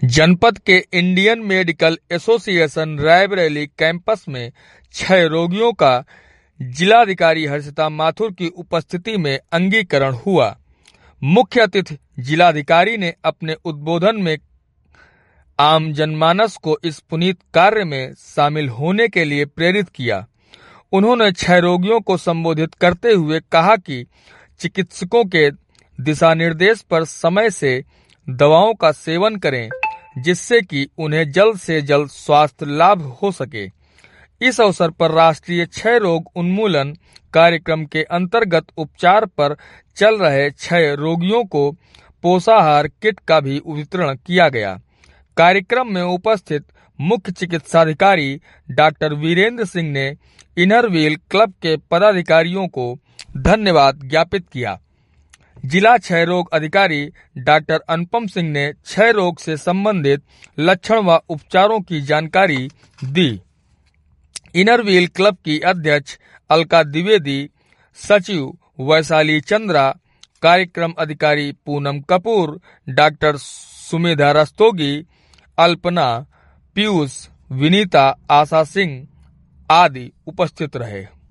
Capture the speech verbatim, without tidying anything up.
जनपद के Indian medical association Raebareli campus में छह रोगियों का जिलाधिकारी हर्षिता माथुर की उपस्थिति में अंगीकरण हुआ। मुख्य अतिथि जिलाधिकारी ने अपने उद्बोधन में आम जनमानस को इस पुनीत कार्य में शामिल होने के लिए प्रेरित किया। उन्होंने छह रोगियों को संबोधित करते हुए कहा कि चिकित्सकों के दिशा निर्देश पर समय से दवाओं का सेवन करें, जिससे कि उन्हें जल्द से जल्द स्वास्थ्य लाभ हो सके। इस अवसर पर राष्ट्रीय क्षय रोग उन्मूलन कार्यक्रम के अंतर्गत उपचार पर चल रहे छह रोगियों को पोषाहार किट का भी वितरण किया गया। कार्यक्रम में उपस्थित मुख्य चिकित्साधिकारी डॉक्टर वीरेंद्र सिंह ने इनरव्हील क्लब के पदाधिकारियों को धन्यवाद ज्ञापित किया। जिला क्षय रोग अधिकारी डॉक्टर अनुपम सिंह ने क्षय रोग से संबंधित लक्षण व उपचारों की जानकारी दी। इनरव्हील क्लब की अध्यक्ष अलका द्विवेदी, सचिव वैशाली चंद्रा, कार्यक्रम अधिकारी पूनम कपूर, डॉक्टर सुमेधा रस्तोगी, अल्पना, पीयूष, विनीता, आशा सिंह आदि उपस्थित रहे।